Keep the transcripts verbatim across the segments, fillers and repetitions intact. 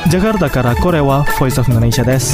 ジャカルタからこれはボイスオブインドネシアです。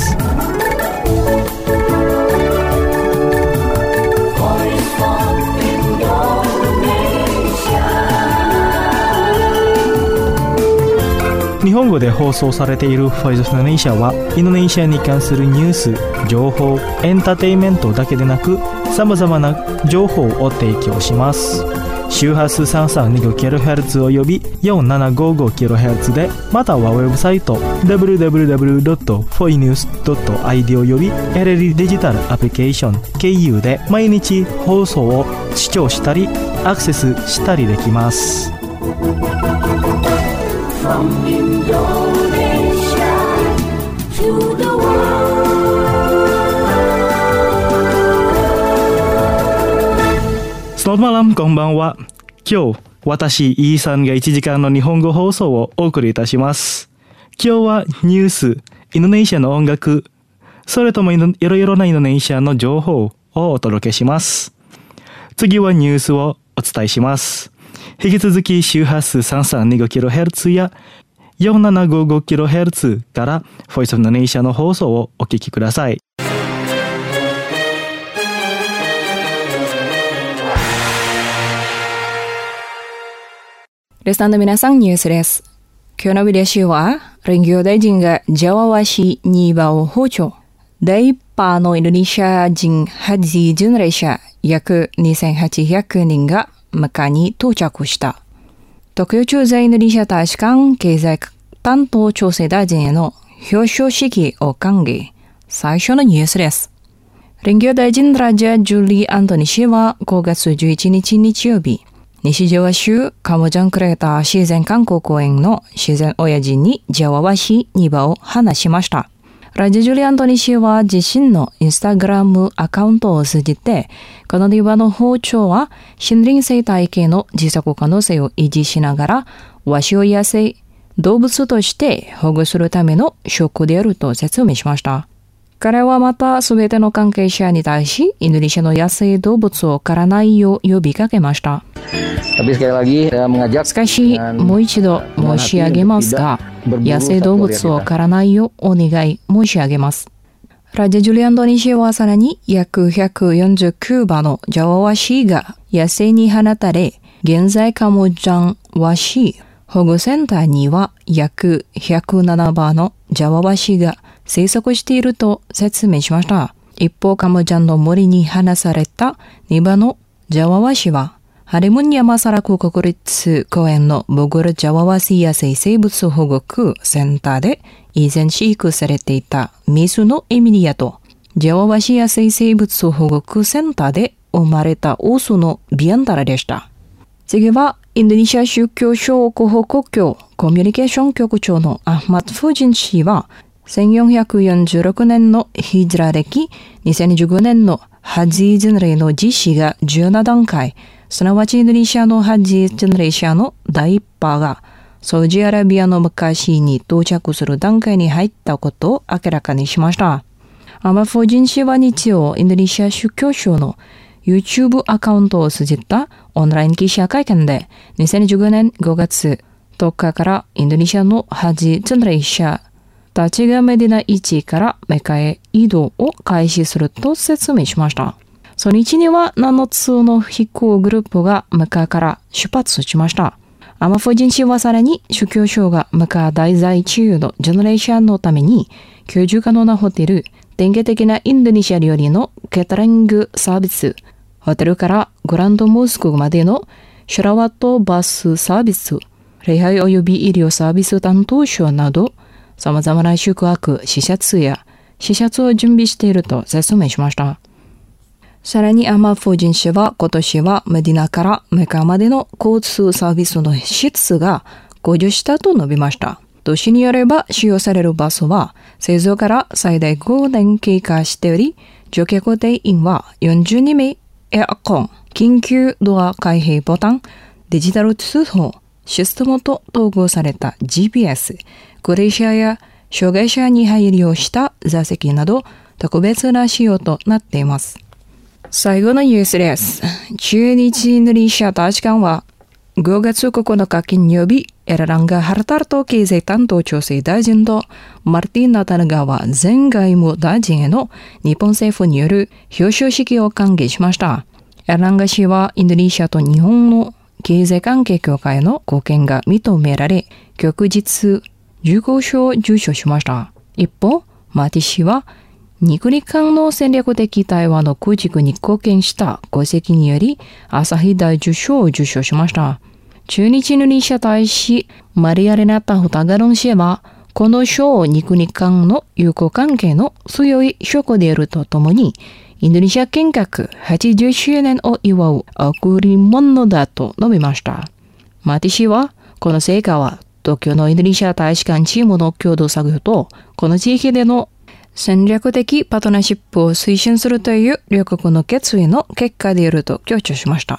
日本語で放送されているボイスオブインドネシアはインドネシアに関するニュース、情報、エンターテインメントだけでなくさまざまな情報を提供します。周波数 さんさんにごキロヘルツ および よんななごごキロヘルツ で、またはウェブサイト ダブリューダブリューダブリュードットフォイニュースドットアイディー および エルエル デジタルアプリケーション ケーユー で毎日放送を視聴したりアクセスしたりできます。From Indonesia to the world. スノーマラムこんばんは。今日私イーさんがいちじかんの日本語放送をお送りいたします。今日はニュース、インドネシアの音楽、それともいろいろなインドネシアの情報をお届けします。次はニュースをお伝えします。引き続き周波数 さんさんにごキロヘルツ や よんななごごキロヘルツ からボイスオブインドネシアの放送をお聞きください。 リスナーの皆さん、ニュースです。今日のビデオ集は林業大臣がジャワワ市にばを訪朝。第一波のインドネシア人ハジ巡礼者約にせんはっぴゃくにんがメカに到着した。東京駐在インドネシア大使館経済担当調整大臣への表彰式を歓迎。最初のニュースです。林業大臣ラジャ・ジュリー・アントニ氏はごがつじゅういちにち日曜日、西ジャワ州カモジャンクレーター自然観光公園の自然親父にジャワワ市にばを話しました。ラジャ・ジュリー・アントニ氏は自身のインスタグラムアカウントを通じて、この庭の訪朝は森林生態系の持続可能性を維持しながら、ワシを野生動物として保護するための職であると説明しました。彼はまたすべての関係者に対し、インドネシアの野生動物を狩らないよう呼びかけました。しかし、もう一度申し上げますが、野生動物を狩らないようお願い申し上げます。ラジャ・ジュリー・アントニ氏はさらに約ひゃくよんじゅうきゅうばのジャワワシが野生に放たれ、現在カモジャンワシ保護センターには約ひゃくななばのジャワワシが生息していると説明しました。一方、カモジャンの森に放されたにばのジャワワシは、ハリムンヤマサラク国立公園のボグルジャワワシ野生生物保護区センターで以前飼育されていたメスのエミリアと、ジャワワシ野生生物保護区センターで生まれたオスのビアンタラでした。次は、インドネシア宗教省広報国境コミュニケーション局長のアフマッド・フージン氏は、せんよんひゃくよんじゅうろくねんのヒジラ歴、にせんじゅうごねんのハジ巡礼の実施がじゅうななだんかい、すなわちインドネシアのハジ巡礼者の第一波がサウジアラビアのメッカ市に到着する段階に入ったことを明らかにしました。アマフォジン氏は日曜、インドネシア宗教省の YouTube アカウントを通じたオンライン記者会見で、にせんじゅうごねんごがつとおかからインドネシアのハジ巡礼者たちがメディナいちからメカへ移動を開始すると説明しました。初日にはななつの飛行グループがメカから出発しました。アマフォジン氏はさらに宗教省がメカ滞在中のジェネレーションのために居住可能なホテル、典型的なインドネシア料理のケータリングサービス、ホテルからグランドモスクまでのシュラワットバスサービス、礼拝及び医療サービス担当者など、様々な宿泊、施設や施設を準備していると説明しました。さらにアマフォジン氏は今年はメディナからメカまでの交通サービスの質が向上したと述べました。都市によれば使用されるバスは製造から最大ごねん経過しており、乗客定員はよんじゅうにめい、エアコン、緊急ドア開閉ボタン、デジタル通報、システムと統合された ジーピーエス、高齢者や障害者に配慮した座席など特別な仕様となっています。最後のニュースです。駐日インドネシア大使館はごがつここのか金曜日、エラランガ・ハルタルト経済担当調整大臣とマルティン・ナタルガワ前外務大臣への日本政府による表彰式を歓迎しました。エラランガ氏はインドネシアと日本の経済関係強化への貢献が認められ、旭日重厚賞を受賞しました。一方、マティ氏は日日韓の戦略的対話の構築に貢献した功績により朝日大綬章を受賞しました。駐日インドネシア大使マリアレナタ・ホタガロン氏はこの賞を日日韓の友好関係の強い証拠であるとともにインドネシア建国はちじゅっしゅうねんを祝う贈り物だと述べました。マティ氏はこの成果は東京のインドネシア大使館チームの共同作業とこの地域での戦略的パートナーシップを推進するという両国の決意の結果であると強調しました。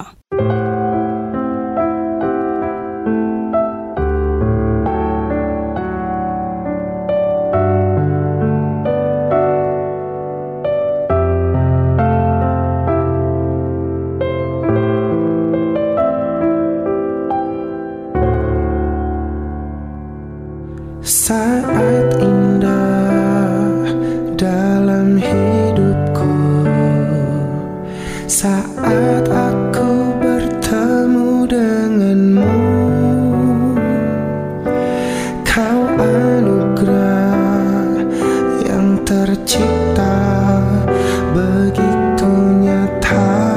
Saat indah dalam hidupku, saat aku bertemu denganmu, kau anugerah yang tercipta begitu nyata.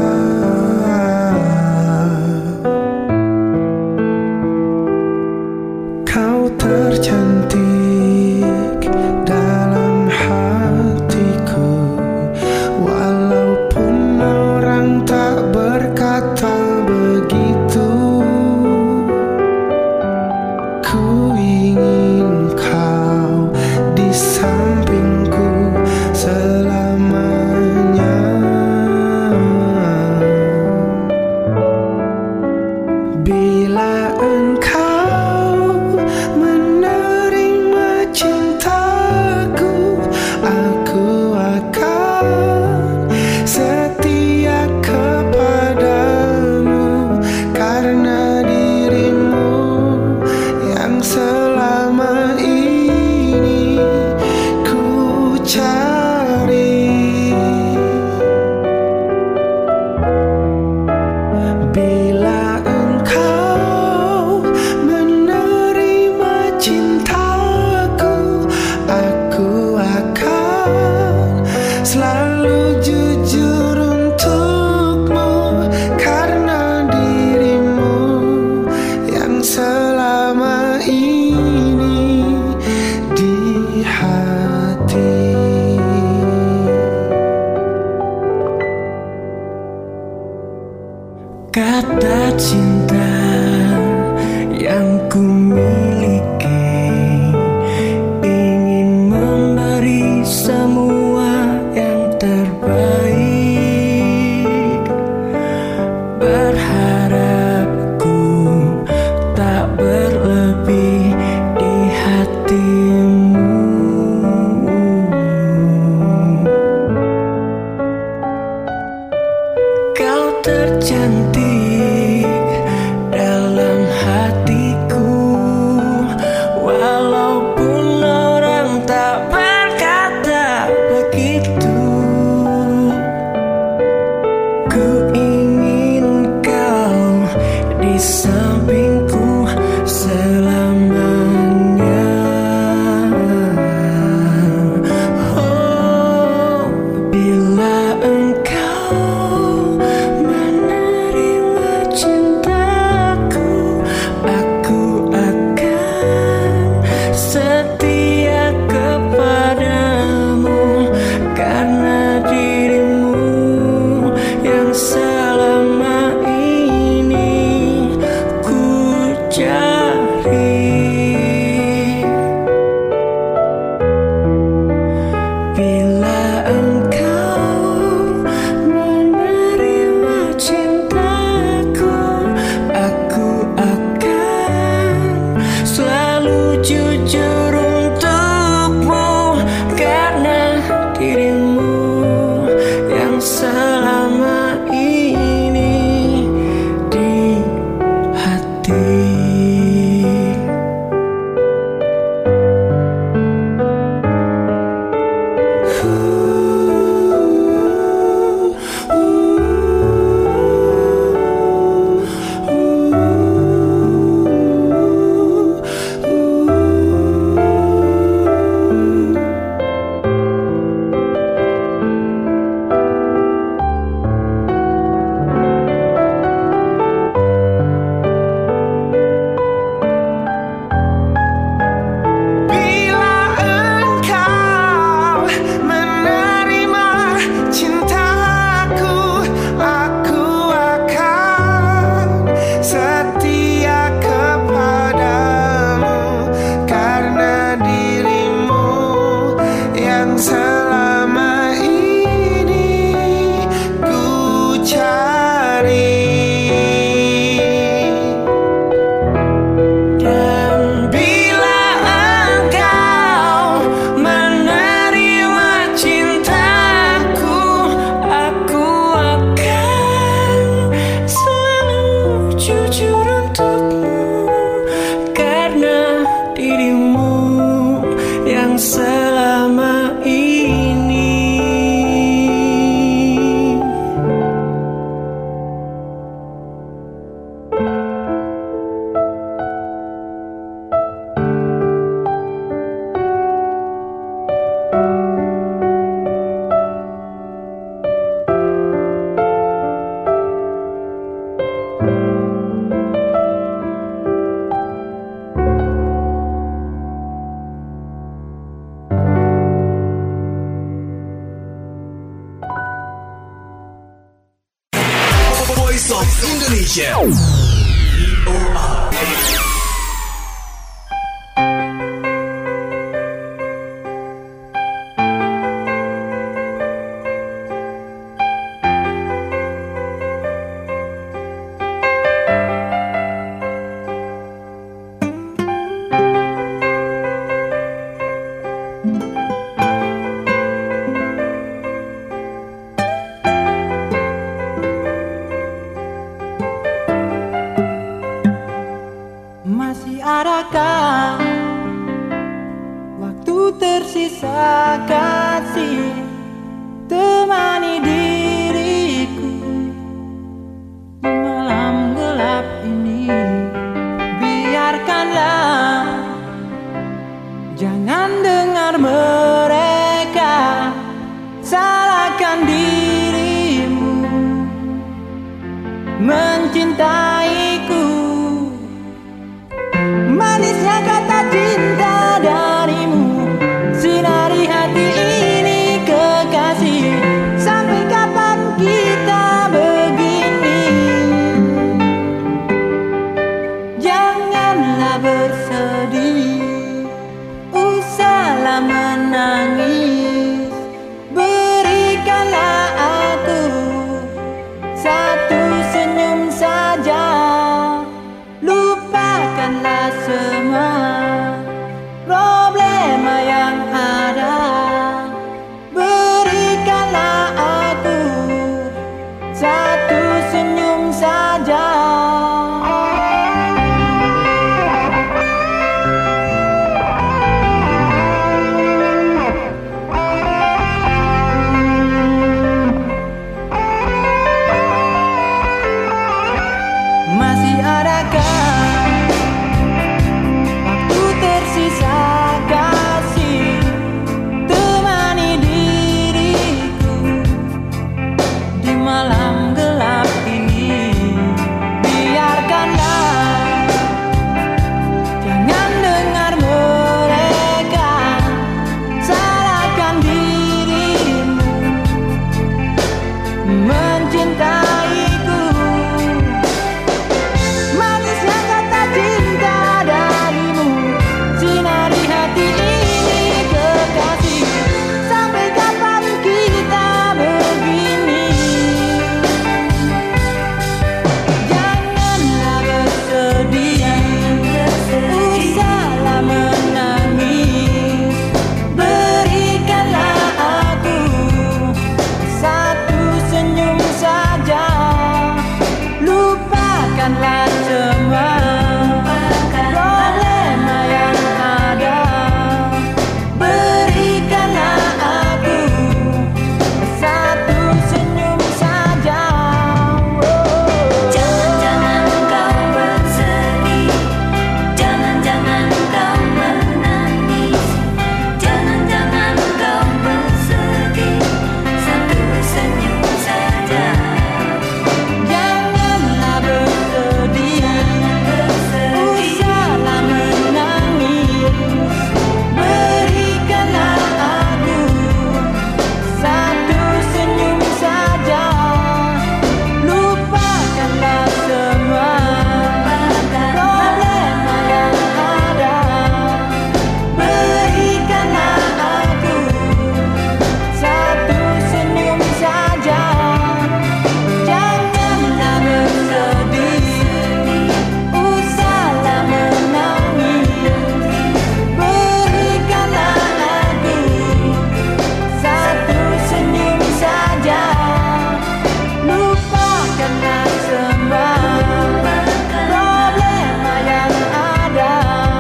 Kau tercantik dalam hatiku, walaupun orang tak berkata begitu. Ku ingin kau di sampingku selamanya. Bila engkau menerima cintaku, aku akan setia kepadamu, karena dirimu yang selama ini ku cari. Bila engkau menerima cintaku, aku akan selalu jujur untukmu, karena dirimu yang selama ini di hati. Kata cinta yang ku miliki, ingin memberi semua yang terbaik. Berharapku tak berlebih di hatimu. Kau tercantik dalam hatiku, walaupun orang tak berkata begitu. Ku ingin kau di sampingku selamanya. Oh, bila engkau menerima cintaku, aku akan setia kepadamu, karena dirimu yang selama ini ku cari. Bila engkau menerima cintaku, aku akan selalu jujur untukmu, karena dirimu yang selama ini di hati. Voice of Indonesia. V O R. Masih adakah waktu tersisa kasih temani diriku di malam gelap ini. Biarkanlah, jangan dengar mereka salahkan dirimu mencintaiku. Manisnya kata cinta darimu, sinari hati ini kekasih. Sampai kapan kita begini? Janganlah bersedih, usahlah menangis. Berikanlah aku satu senyum saja. Lupakanlah semua problema yang ada. Berikanlah aku satu senyum saja. Masih adakah waktu tersisa kasih temani diriku di malam gelap ini. Biarkanlah, jangan dengar mereka salahkan dirimu mencintaiku. Manisnya kata cinta darimu, sinari hati ini kekasih. Sampai kapan kita begini? Janganlah bersedih, usahlah menangis. Berikanlah aku satu senyum saja. Lupakanlah semua problema yang ada. Berikanlah aku satu senyum saja. Jangan-jangan kau bersedih, jangan-jangan kau menangis, jangan-jangan kau bersedih, satu senyum saja. Janganlah bersedih, usahlah menangis. Berikanlah aku satu senyum saja. Lupakanlah semua problema yang ada. Berikanlah aku satu senyum saja. Janganlah bersedih, usahlah menangis. Berikanlah aku satu senyum saja. Lupakanlah semua problema yang ada.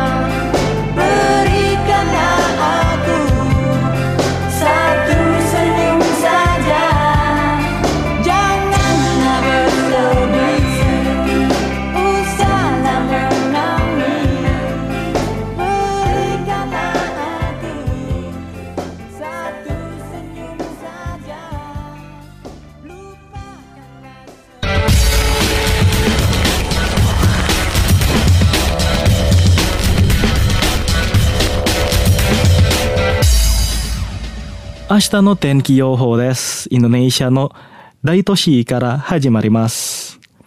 Berikanlah aku satu senyum saja. Janganlah bersedih, usahlah menangis. Berikanlah aku satu senyum saja. Lupakanlah semua. 明日の天気予報です。インドネシアの大都市から始まります。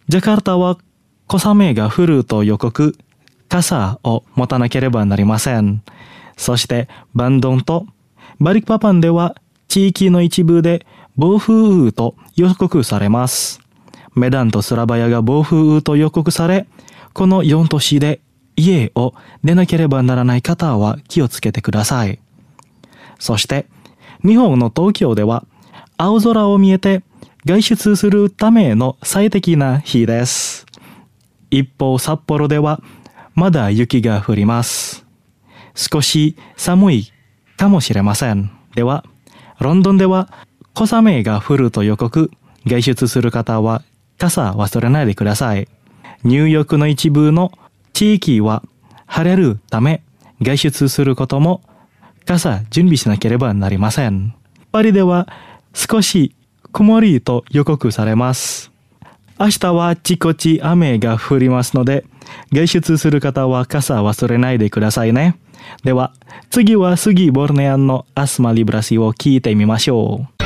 ジャカルタは小雨が降ると予告、傘を持たなければなりません。そしてバンドンとバリクパパンでは地域の一部で暴風雨と予告されます。メダンとスラバヤが暴風雨と予告され、このよん都市で家を出なければならない方は気をつけてください。そして日本の東京では青空を見えて外出するための最適な日です。一方札幌ではまだ雪が降ります。少し寒いかもしれません。ではロンドンでは小雨が降ると予告、外出する方は傘忘れないでください。ニューヨークの一部の地域は晴れるため外出することも傘準備しなければなりません。パリでは少し曇りと予告されます。明日はあちこち雨が降りますので、外出する方は傘忘れないでくださいね。では次はスギ・ボルネアンのアスマ・リブラシを聞いてみましょう。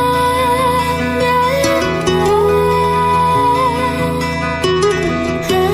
「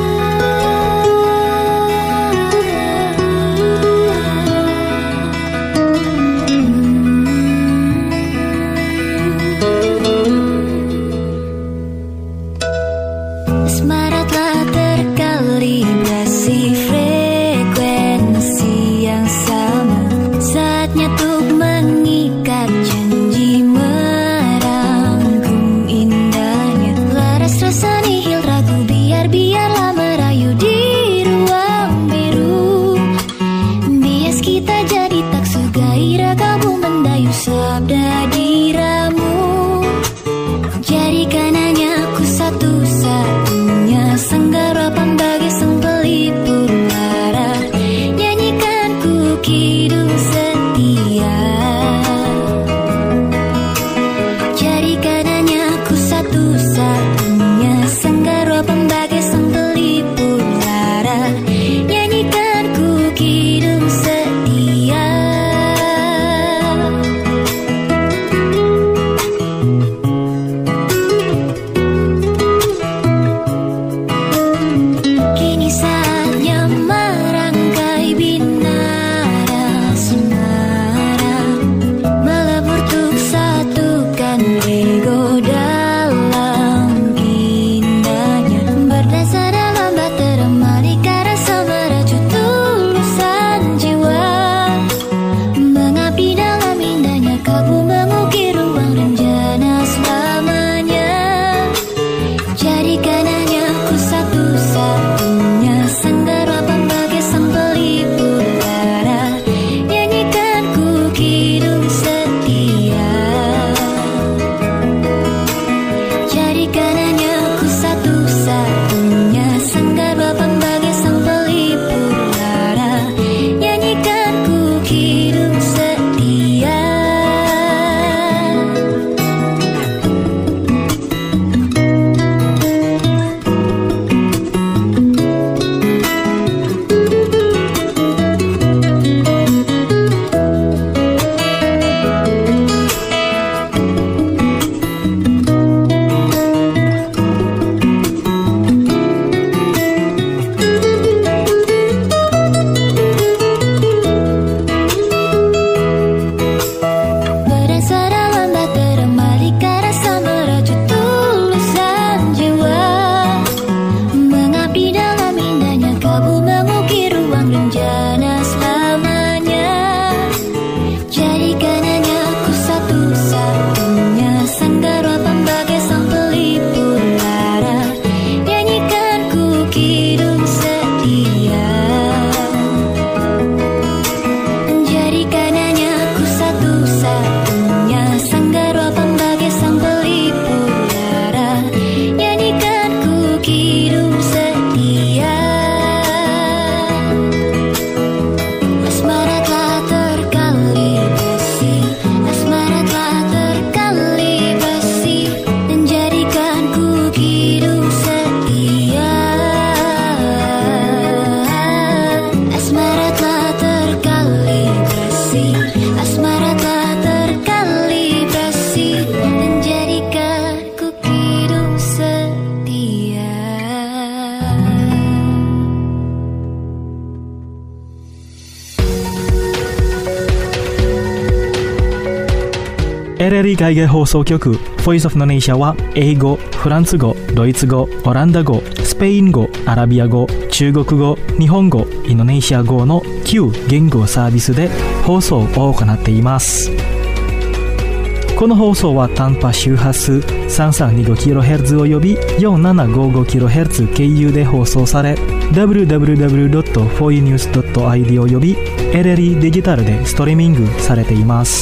エルエルイ 海外放送局 Voice of Indonesia は英語、フランス語、ドイツ語、オランダ語、スペイン語、アラビア語、中国語、日本語、インドネシア語のきゅう言語サービスで放送を行っています。この放送は短波周波数 さんさんにごキロヘルツ および よんななごごキロヘルツ 経由で放送され ダブリューダブリューダブリュードットフォーユーニュースドットアイディー および エルエルイ デジタルでストリーミングされています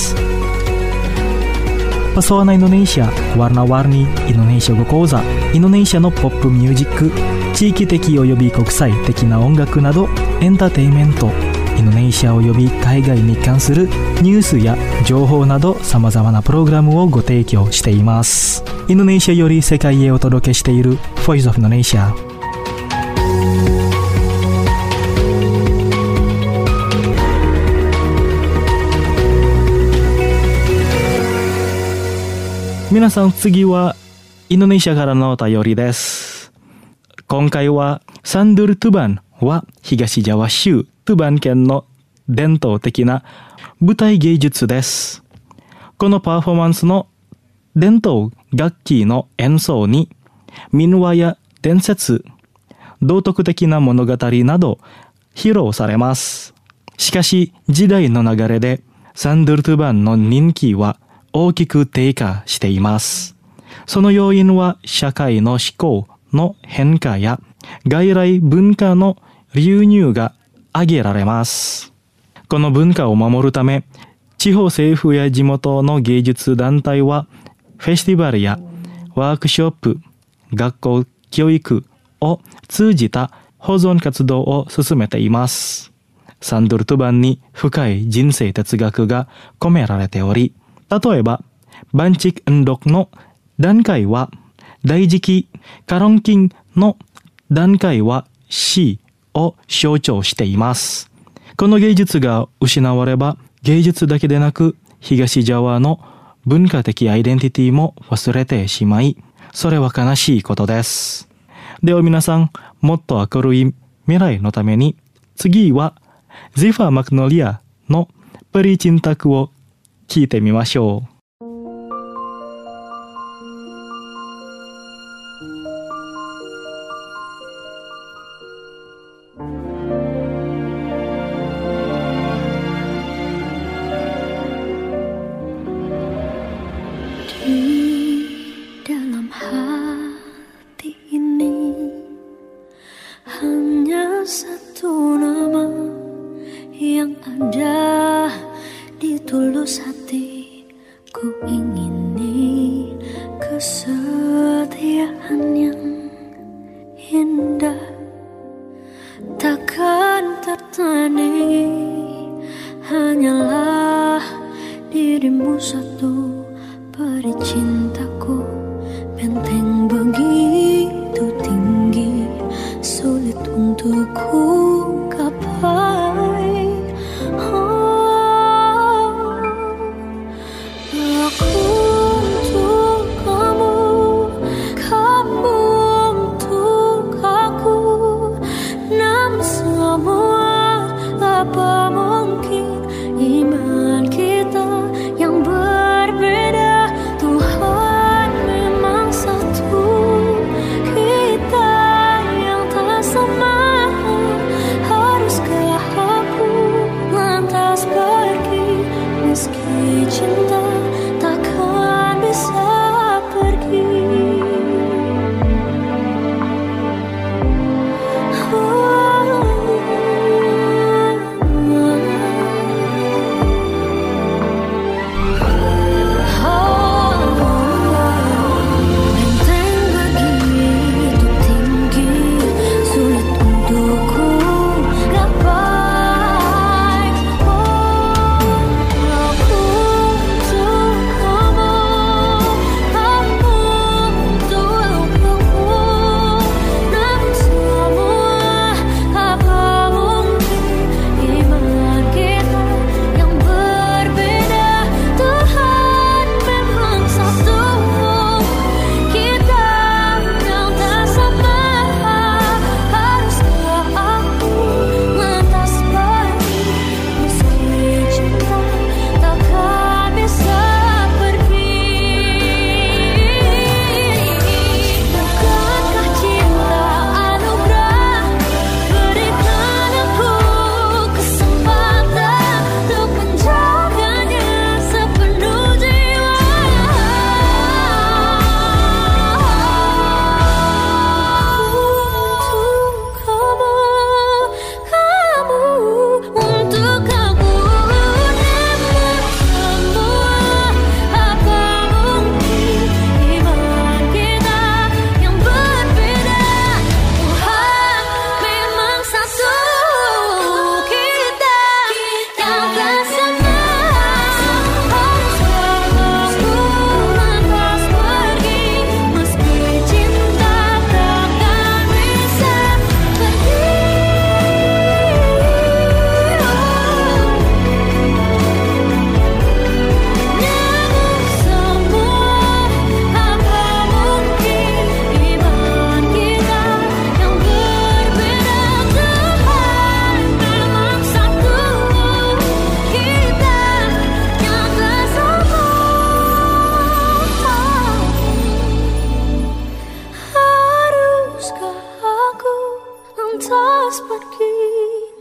。Pesona Indonesia, warna-warni Indonesia語講座、インドネシアのポップミュージック、地域的および国際的な音楽などエンターテインメント、インドネシアおよび海外に関するニュースや情報など様々なプログラムをご提供しています。インドネシアより世界へお届けしている Voice of Indonesia。皆さん、次はインドネシアからのお便りです。今回はサンドゥル・トゥバンは東ジャワ州トゥバン県の伝統的な舞台芸術です。このパフォーマンスの伝統楽器の演奏に民話や伝説、道徳的な物語など披露されます。しかし時代の流れでサンドゥル・トゥバンの人気は大きく低下しています。その要因は社会の思考の変化や外来文化の流入が挙げられます。この文化を守るため、地方政府や地元の芸術団体はフェスティバルやワークショップ、学校教育を通じた保存活動を進めています。サンドゥル・トゥバンに深い人生哲学が込められており、例えば、バンチク・エンドクの段階は大時期、カロンキンの段階は死を象徴しています。この芸術が失われば、芸術だけでなく、東ジャワの文化的アイデンティティも忘れてしまい、それは悲しいことです。では皆さん、もっと明るい未来のために、次は、ゼファー・マグノリアのプリチンタクを聞いてみましょう。 Oh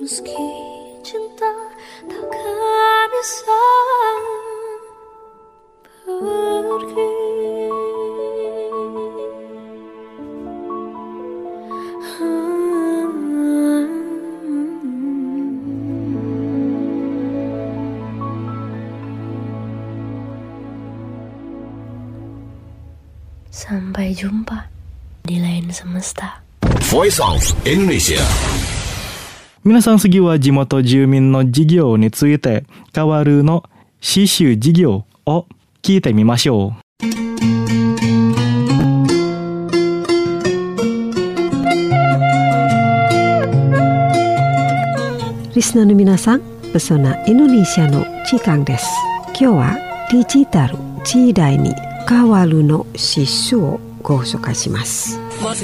Meski cinta takkan bisa pergi. Sampai jumpa di lain semesta. Voice of Indonesia。 皆さん、次は地元住民の事業について変わるの刺繍事業を聞いてみましょう。 リスナーの皆さん、ペソナインドネシアの時間です。今日はデジタル時代に変わるの刺繍をご紹介します。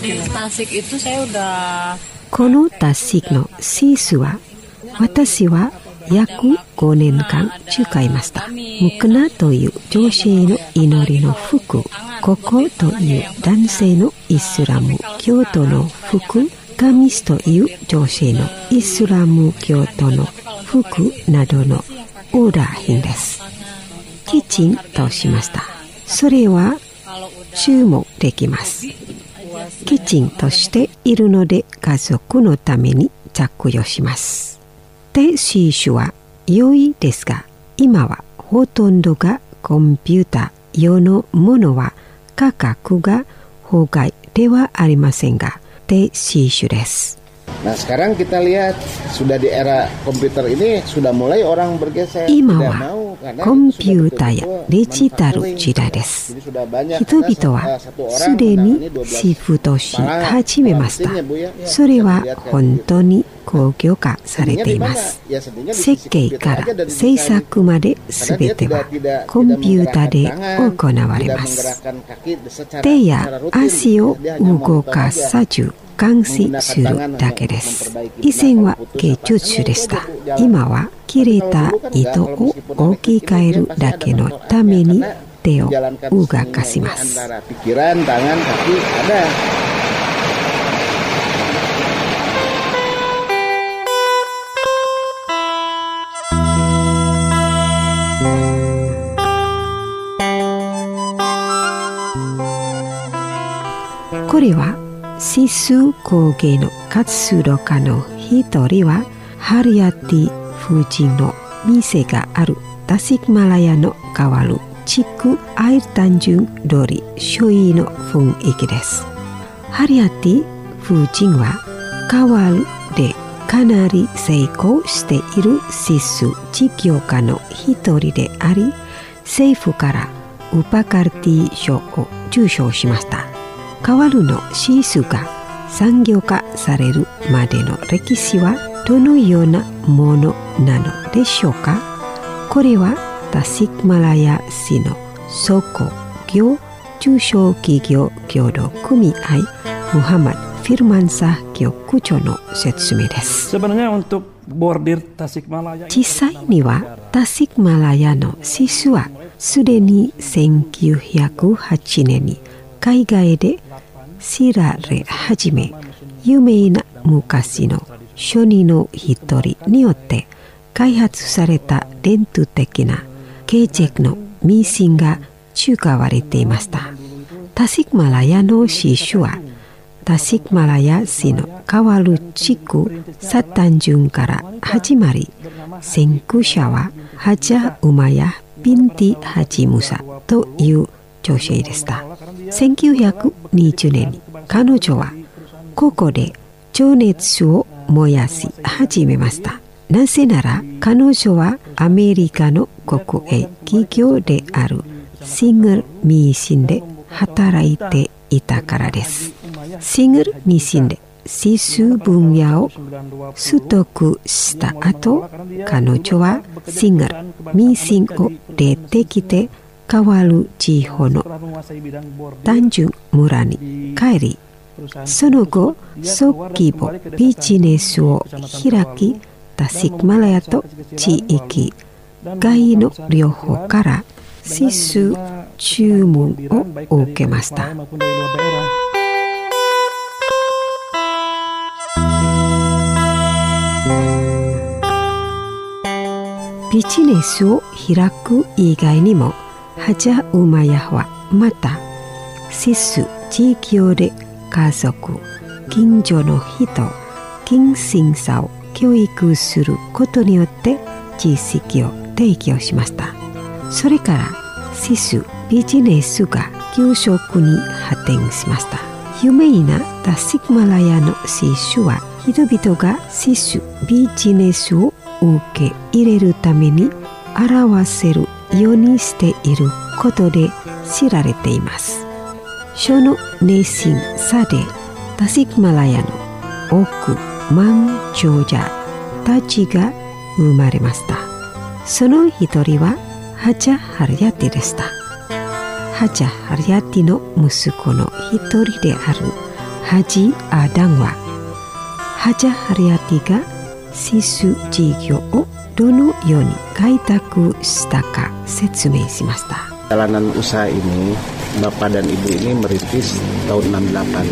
このタシックの刺繍は私は約ごねんかん使いました。ムクナという女性の祈りの服、ココという男性のイスラム教徒の服、ガミスという女性のイスラム教徒の服などのオーダー品です。きちんとしました。それは注文できます。きちんとしているので家族のために着用します。手刺繍は良いですが、今はほとんどがコンピューター用のものは価格が法外ではありませんが、手刺繍です。 Nah, sekarang kita lihat sudah di era komputer ini sudah mulai orang bergeser. 今はコンピューターやデジタル時代です。人々はすでにシフトし始めました。それは本当に工業化されています。設計から制作まで全てはコンピューターで行われます。手や足を動かさず監視するだけです。以前は芸術でした。今は切れた糸を置き換えるだけのために手を動かします。これは刺繍工芸の活動家の一人はハリアティ夫人の店があるタシックマラヤの変わる地区アイルタンジュン通り周囲の雰囲気です。ハリアティ夫人は変わるでかなり成功している刺繍事業家の一人であり、政府からウパカルティ賞を受賞しました。カワルの刺繍が産業化されるまでの歴史はどのようなものなのでしょうか。これはタシックマラヤ市の倉庫業中小企業協同組合ムハマド・フィルマンサ局長の説明です。実際にはタシックマラヤの刺繍はすでにせんきゅうひゃくはちねんに海外で知られ始め、有名な昔の書人の一人によって開発された伝統的な形跡のミシンが使われていました。タシックマラヤの刺繍はタシックマラヤ市のカワル地区サタンジュンから始まり、先駆者はハジャ・ウマヤ・ビンティ・ハジ・ムサという女性でした。せんきゅうひゃくにじゅうねんに彼女はここで情熱を燃やし始めました。なぜなら彼女はアメリカの国営企業であるシングルミシンで働いていたからです。シングルミシンで刺繍分野を取得した後、彼女はシングルミシンを出てきて変わる地方の単純村に帰り、その後小規模ビジネスを開き、タシックマラヤと地域外の両方から刺繍注文を受けました。 ビジネスを開く以外にも、ハジャウマヤはまた施設、地域で家族、近所の人、近親者を教育することによって実績を提供しました。それから施設、ビジネスが急速に発展しました。有名なタシクマラヤの施設は、人々が施設、ビジネスを受け入れるために表せるようにしていることで知られています。その熱心さでタシクマラヤの億万長者たちが生まれました。その一人はハジャ・ハリヤティでした。ハジャ・ハリヤティの息子の一人であるハジ・アダンは、ハジャ・ハリヤティが施設事業をどのように開拓したか説明しました。 Jalanan usaha ini, Bapak dan Ibu ini merintis tahun enam puluh delapan.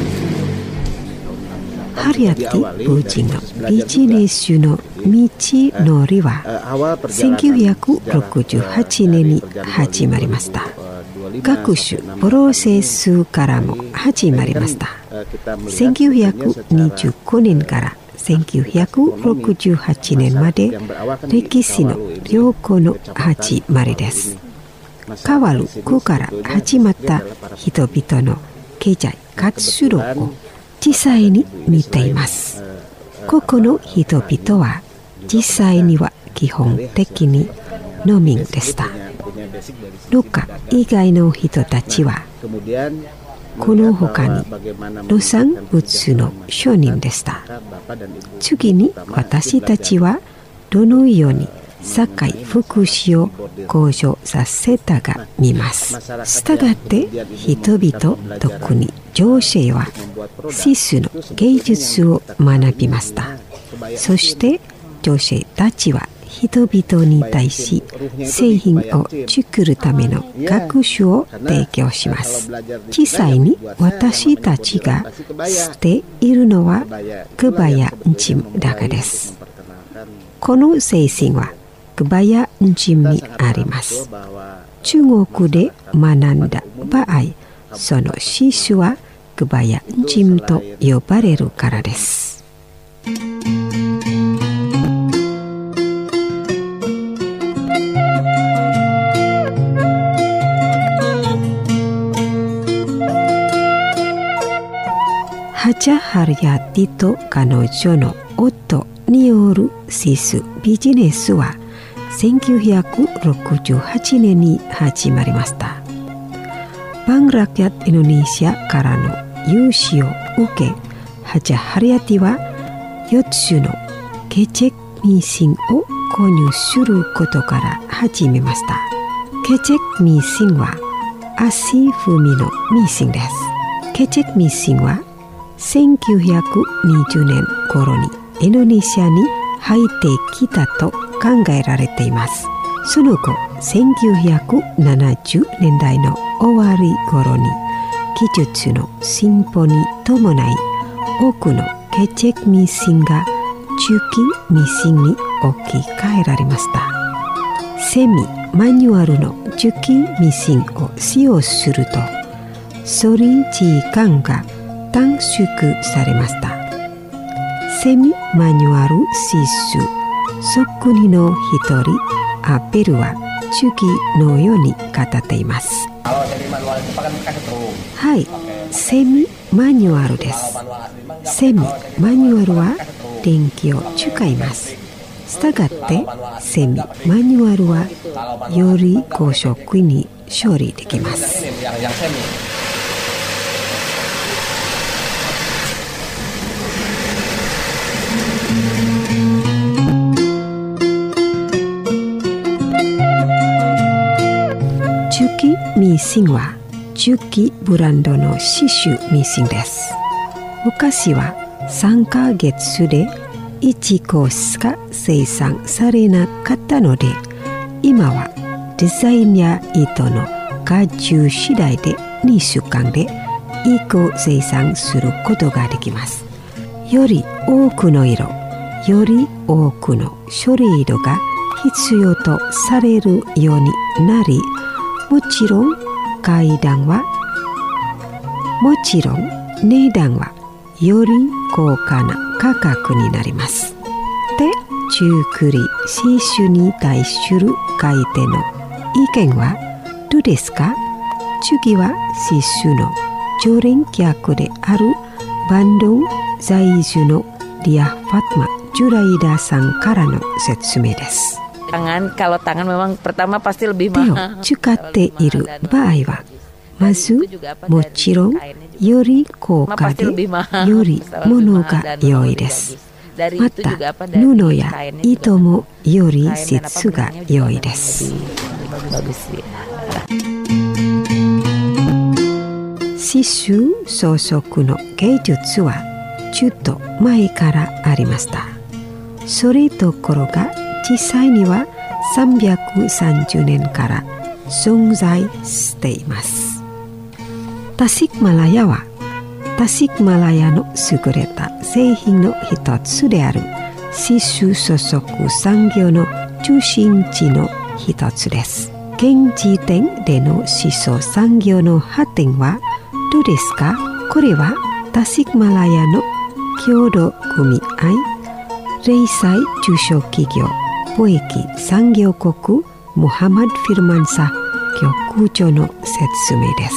ハリヤティ夫人のビジネスの道のりはせんきゅうひゃくろくじゅうはちねんに始まりました。学習プロセスからも始まりました。せんきゅうひゃくにじゅうごねんからせんきゅうひゃくろくじゅうはちねんまで歴史の良好の始まりです。変わる区から始まった人々の経済活動を実際に見ています。ここの人々は実際には基本的に農民でした。農家以外の人たちはこの他に農産物の商人でした。次に私たちはどのように社会福祉を向上させたか見ます。したがって人々、特に女性は施設の芸術を学びました。そして女性たちは人々に対し製品を作るための学習を提供します。実際に私たちが知っているのはクバヤンチムだけです。この精神はクバヤンチムにあります。中国で学んだ場合、その施設はクバヤンチムと呼ばれるからです。ハジャ・ハリヤティと彼女の夫による施設ビジネスはせんきゅうひゃくろくじゅうはちねんに始まりました。バングラキャットインドネシアからの融資を受け、ハジャ・ハリヤティはよっつのケチェクミシンを購入することから始めました。ケチェクミシンは足踏みのミシンです。ケチェクミシンはせんきゅうひゃくにじゅうねん頃にインドネシアに入ってきたと考えられています。その後、せんきゅうひゃくななじゅうねんだいの終わり頃に技術の進歩に伴い、多くのケチェクミシンが中期ミシンに置き換えられました。セミマニュアルの中期ミシンを使用すると、処理時間が短縮されました。セミマニュアル施設そっくりの一人、アペルは中期のように語っています。はい、セミマニュアルです。セミマニュアルは電気を使います。したがってセミマニュアルはより高速に処理できます。中期ミシンは中期ブランドの刺繍ミシンです。昔はさんかげつでいちこしか生産されなかったので、今はデザインや糸の荷重次第でにしゅうかんでいっこ生産することができます。より多くの色、 より多くの書類が必要とされるようになり、もちろん階段はもちろん値段はより高価な価格になります。で、中栗新種に対する買い手の意見はどうですか？次は新種の常連客であるバンドン在住のリア・ファトマ・ジュライダさんからの説明です。 Tangan, kalau tangan memang pertama pasti lebih 手を mahal. 使っている場合は、まずもちろんより高価でより物が良いです。また布や糸もより質が良いです。刺繍装飾の芸術はちょっと前からありました。それどころが実際にはさんびゃくさんじゅうねんから存在しています。タシックマラヤはタシックマラヤの優れた製品の一つである刺繍装飾産業の中心地の一つです。現時点での刺繍産業の発展はどうですか？これはタシックマラヤの協同組合、零細中小企業貿易産業国ムハマド・フィルマンサ局長の説明です。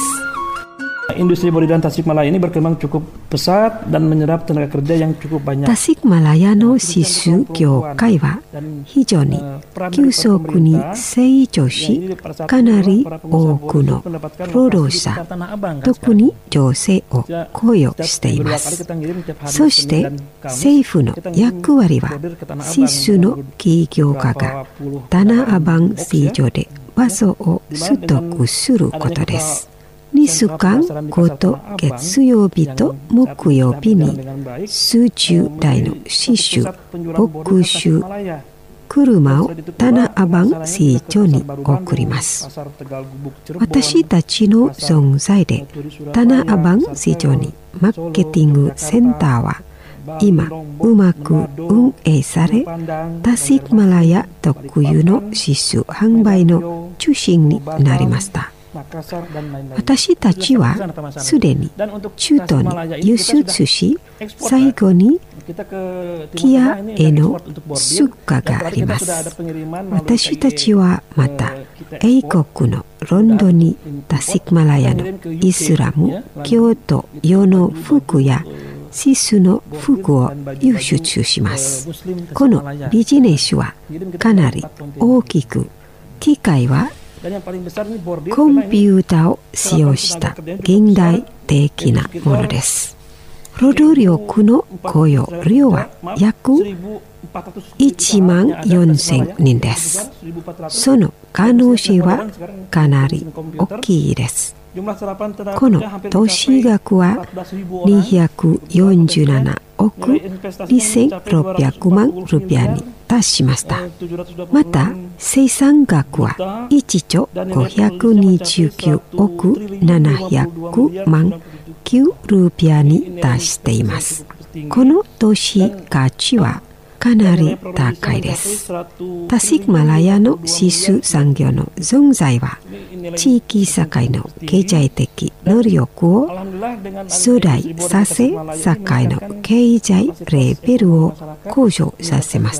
Industri body dan Tasikmalaya ini berkembang cukup pesat dan menyerap tenaga kerja yang cukup banyak. タシックマラヤの刺繍業界は非常に急速に成長し、かなり多くの労働者、特に女性を雇用しています。そして政府の役割は刺繍の起業家がタナアバン市場で場所を取得することです。にしゅうかんごと月曜日と木曜日に数十台の刺繍、牧繍、車をタナアバン市場に送ります。私たちの存在でタナアバン市場にマーケティングセンターは今うまく運営され、タシックマラヤ特有の刺繍販売の中心になりました。私たちはすでに中東に輸出し、最後にキアへの出荷があります。私たちはまた英国のロンドンにタシックマラヤのイスラム教徒用の服や刺繍の服を輸出します。このビジネスはかなり大きく、機械はコンピューターを使用した現代的なものです。労働力の雇用量は約いちまんよんせんにんです。その可能性はかなり大きいです。この投資額はにひゃくよんじゅうななおくにせんろっぴゃくまんルピアに達しました。また生産額はいちちょごひゃくにじゅうきゅうおくななひゃくまんきゅうルピアに達しています。この投資価値はかなり高いです。タシックマラヤの刺繍産業の存在は地域社会の経済的能力を増大させ、社会の経済レベルを向上させました。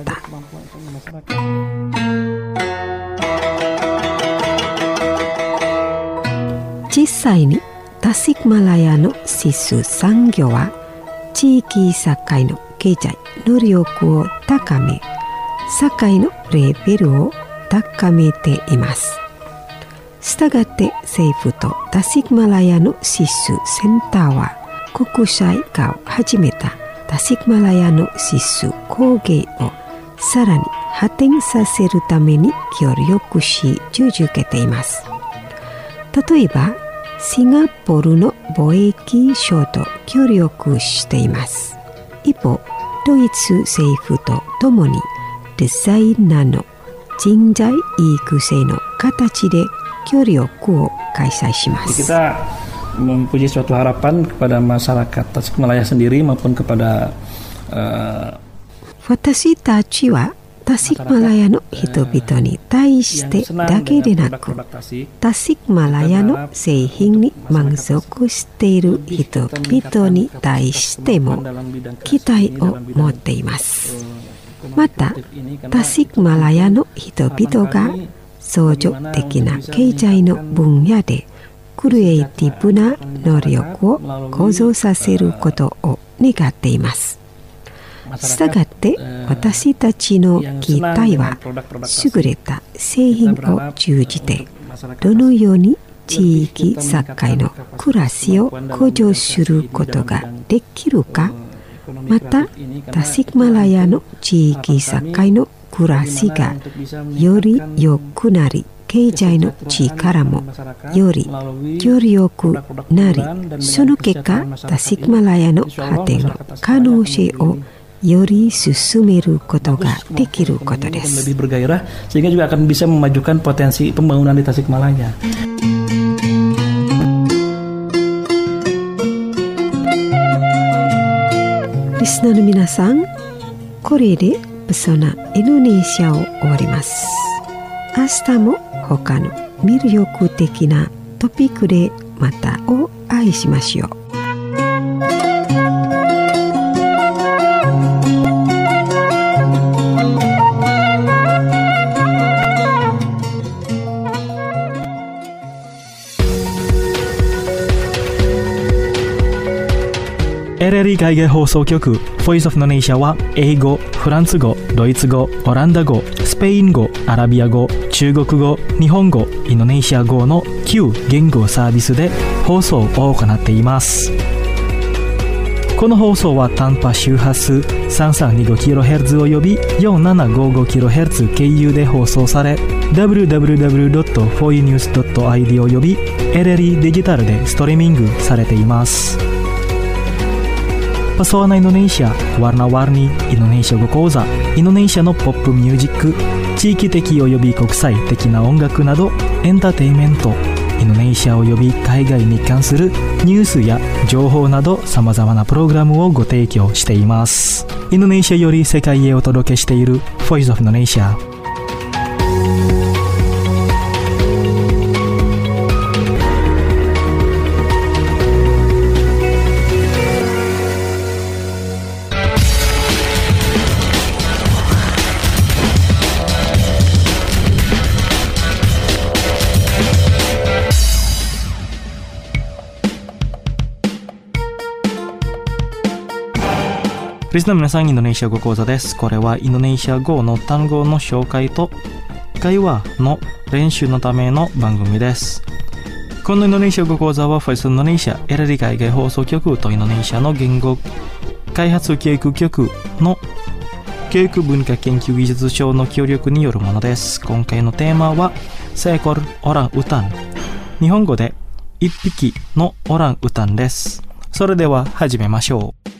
実際にタシックマラヤの刺繍産業は地域社会の経済能力を高め、社会のレベルを高めています。したがって政府とタシックマラヤの刺繍センターは国際化を始めたタシックマラヤの刺繍工芸をさらに発展させるために協力し続けています。例えばシンガポールの貿易省と協力しています。一方ドイツ政府とともにデザイナーの人材育成の形で協力を開催します。 Kita mempunyai suatu harapan kepada masyarakat Tasikmalaya sendiri maupun kepada uh, 私たちはタシックマラヤの人々に対してだけでなく、タシックマラヤの製品に満足している人々に対しても期待を持っています。また、タシックマラヤの人々が創造的な経済の分野でクリエイティブな能力を向上させることを願っています。したがって私たちの期待は優れた製品を通じてどのように地域社会の暮らしを向上することができるか、またタシックマラヤの地域社会の暮らしがより良くなり、経済の力もよりより良くなり、その結果タシックマラヤの発展の可能性をより進めることができることです。 lebih bergairah sehingga juga akan bisa memajukan potensi pembangunan di Tasikmalaya. リスナーの皆さん、これでプソナインドネシアを終わります。明日も他の魅力的なトピックでまたお会いしましょう。 エルエルイ 海外放送局 Voice of Indonesia は英語、フランス語、ドイツ語、オランダ語、スペイン語、アラビア語、中国語、日本語、インドネシア語のきゅう言語サービスで放送を行っています。この放送は短波周波数 さんさんにごキロヘルツ および よんななごごキロヘルツ 経由で放送され ダブリューダブリューダブリュードットフォーユーニュースドットアイディー および エルエルイ デジタルでストリーミングされています。Pesona Indonesia, warna-warni Indonesia語講座、インドネシアのポップミュージック、地域的および国際的な音楽などエンターテインメント、インドネシアおよび海外に関するニュースや情報などさまざまなプログラムをご提供しています。インドネシアより世界へお届けしている Voice of Indonesia。リスナーの皆さん、インドネシア語講座です。これはインドネシア語の単語の紹介と会話の練習のための番組です。このインドネシア語講座は Voice of Indonesia エルエルイ 海外放送局とインドネシアの言語開発教育局の教育文化研究技術省の協力によるものです。今回のテーマはセコルオランウタン、日本語で一匹のオランウタンです。それでは始めましょう。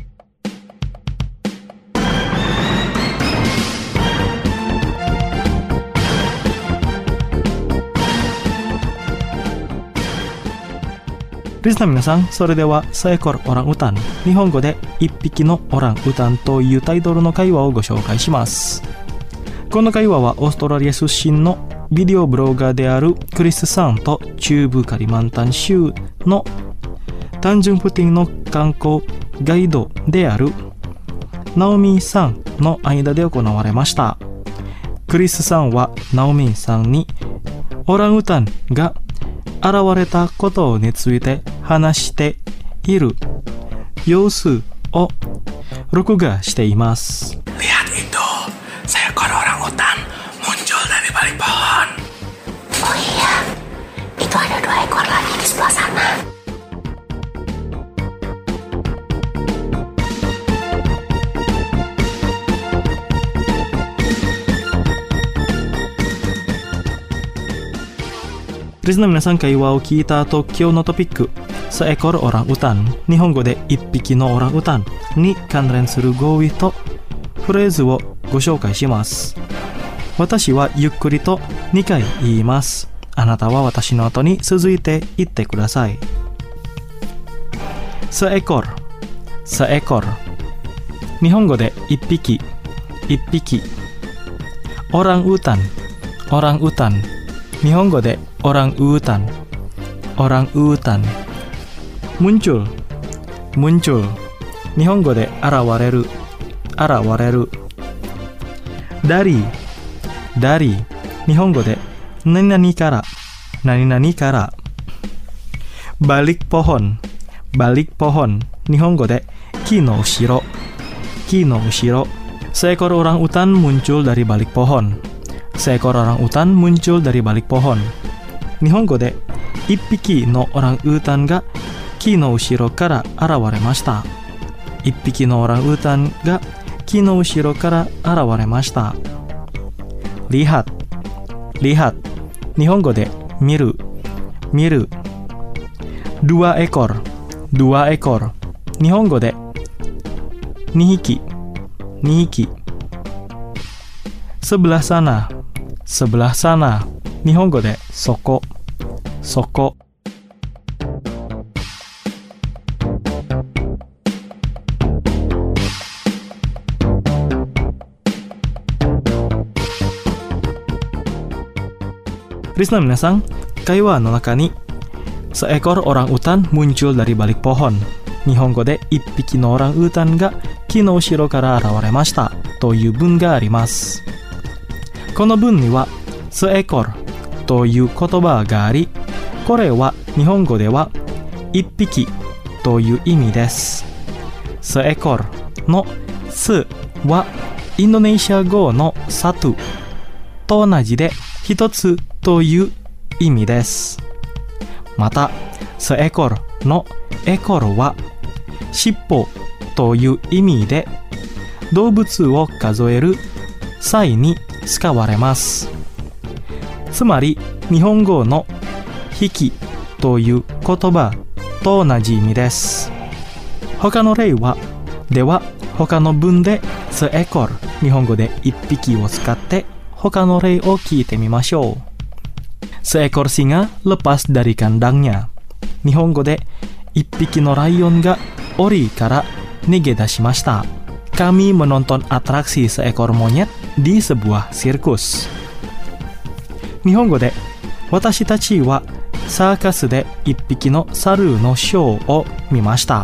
リスナーの皆さん、それではセコルオランウタン、日本語で一匹のオランウタンというタイトルの会話をご紹介します。この会話はオーストラリア出身のビデオブロガーであるクリスさんと中部カリマンタン州のタンジュンプティンの観光ガイドであるナオミンさんの間で行われました。クリスさんはナオミンさんにオランウタンが現れたことについて話している様子を録画しています。 Lihat itu, seekor orangutan muncul dari balik pohon. Oh iya, itu ada dua ekor lagi di sebelah sana. リスナーの皆さん、会話を聞いた後、今日のトピック、セエコルオランウタン、日本語で一匹のオランウタンに関連する語彙とフレーズをご紹介します。私はゆっくりとにかい言います。あなたは私の後に続いて言ってください。セエコル、セエコル、日本語で一匹、 一匹。orang utan orang utan 日本語で orang utan orang utan。 muncul muncul 日本語で現れる現れる。dari dari 日本語で何々から何々から。balik pohon balik pohon 日本語で木の後ろ木の後ろ。seekor orang utan muncul dari balik pohon seekor orang utan muncul dari balik pohon。 日本語で一匹のオランウータンが木の後ろから現れました。一匹のオランウータンが木の後ろから現れました。lihat lihat 日本語で見る見る。dua ekor dua ekor 日本語でにひきにひき。sebelah sana sebelah sana 日本語でそこそこ。リスナーの皆さん、会話の中にseekor orang utan muncul dari balik pohon、日本語で一匹のオランウータンが木の後ろから現れましたという文があります。この文にはseekorという言葉があり、これは日本語では一匹という意味です。seekorのすはインドネシア語のsatuと同じで一つという意味です。またseekorのエコルは尻尾という意味で動物を数える際に使われます。つまり日本語の引きという言葉と同じ意味です。他の例はでは他の文でseekor日本語で一匹を使って他の例を聞いてみましょう。seekor singa lepas dari kandangnya 日本語で一匹のライオンが檻から逃げ出しました。Kami menonton atraksi seekor monyet di sebuah sirkus 日本語で私たちはサーカスで一匹の猿のショーを見ました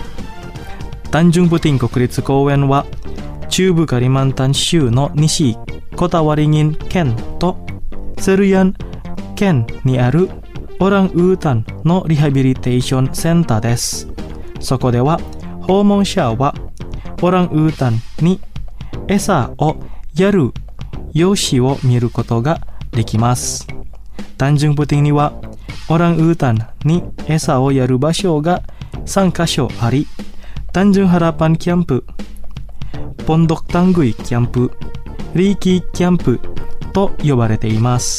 。Tanjung Puting 国立公園は中部カリマンタン州の西コタワリギン県とセルヤン県にあるオランウータンのリハビリテーションセンターです。そこでは訪問者はオランウータンに餌をやる様子を見ることができます。Tanjung Putingにはオランウータンに餌をやる場所がさんカ所あり、Tanjung Harapan キャンプ、Pondok Tanggui キャンプ、Riki キャンプと呼ばれています。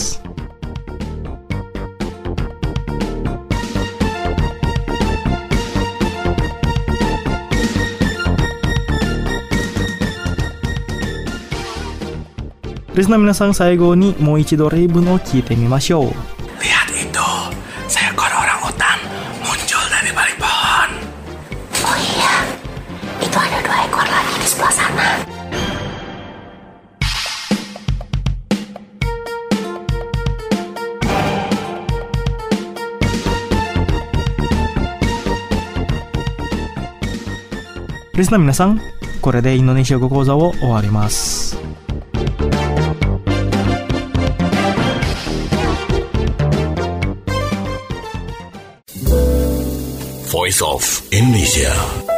リスナー皆さん、最後にもう一度例文を聞いてみましょう。 Lihat itu, seekor orang utan muncul dari balik pohon. Oh iya, itu ada dua ekor lagi di sebelah sana. Listener 皆さん、これでインドネシア語講座を終わります。 Voice of Indonesia.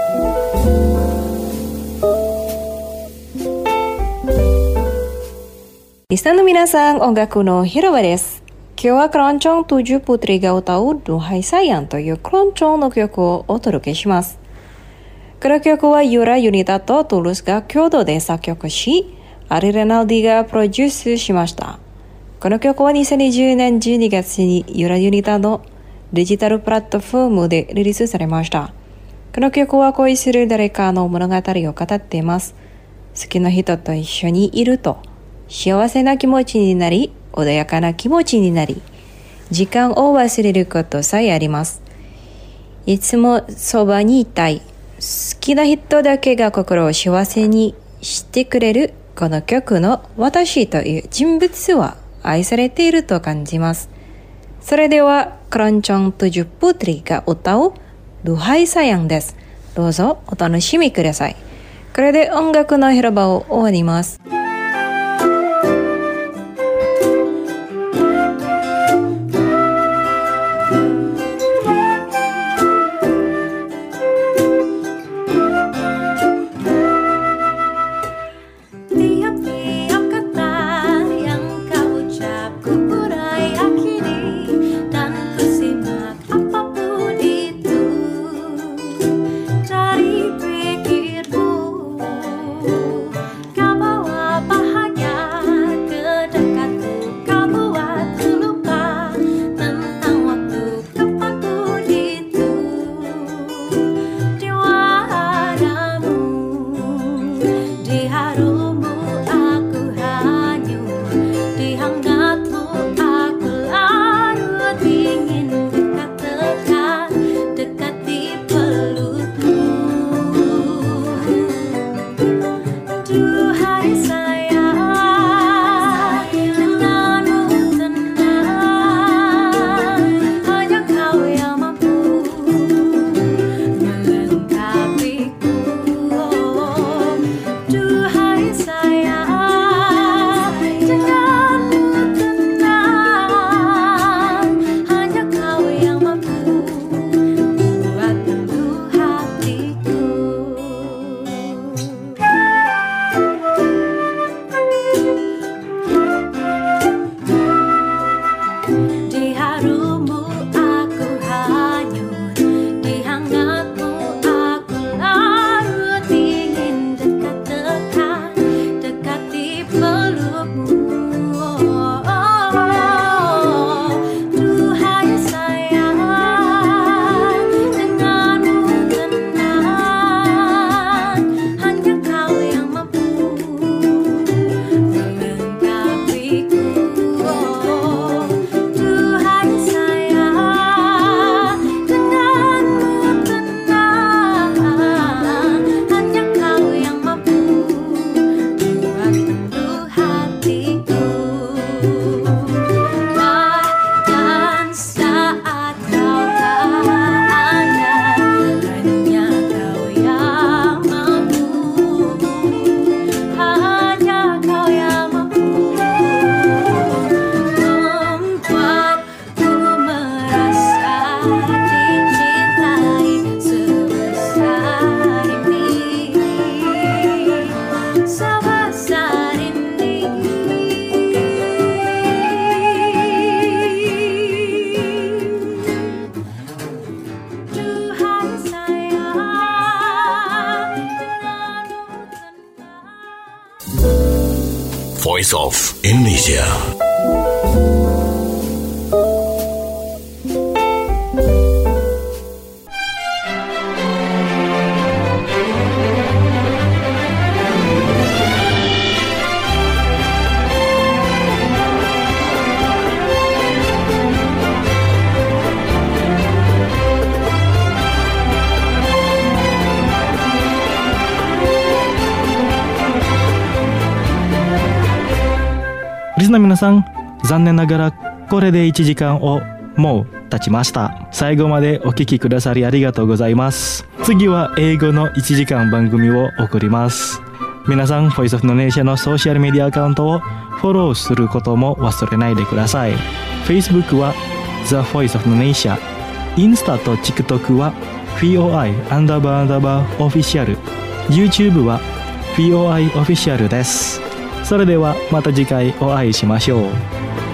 リスナーの皆さん、音楽の広場です。今日はクロンチョンtujuh putriが歌うDuhai Sayangというクロンチョンの曲をお届けします。この曲はユラ・ユニタとトゥルスが共同で作曲し、アリ・レナルディがプロデュースしました。この曲はにせんにじゅうねんじゅうにがつにユラ・ユニタのデジタルプラットフォームでリリースされました。この曲は恋する誰かの物語を語っています。好きな人と一緒にいると幸せな気持ちになり、穏やかな気持ちになり、時間を忘れることさえあります。いつもそばにいたい。好きな人だけが心を幸せにしてくれるこの曲の私という人物は愛されていると感じます。それではクロンチョントゥジュプトリが歌うDuhai Sayangです。どうぞお楽しみください。これで音楽の広場を終わります。 Voice of Indonesia. リスナーの皆さん、残念ながらこれでいちじかんをもう経ちました。最後までお聞きくださりありがとうございます。次は英語のいちじかん番組を送ります。皆さん、Voice of Indonesia のソーシャルメディアアカウントをフォローすることも忘れないでください。Facebook は The Voice of Indonesia、インスタと TikTok は フィーオーアイ アンダーバーアンダーバーオフィシャル、YouTube は フィーオーアイ オフィシャルです。それではまた次回お会いしましょう。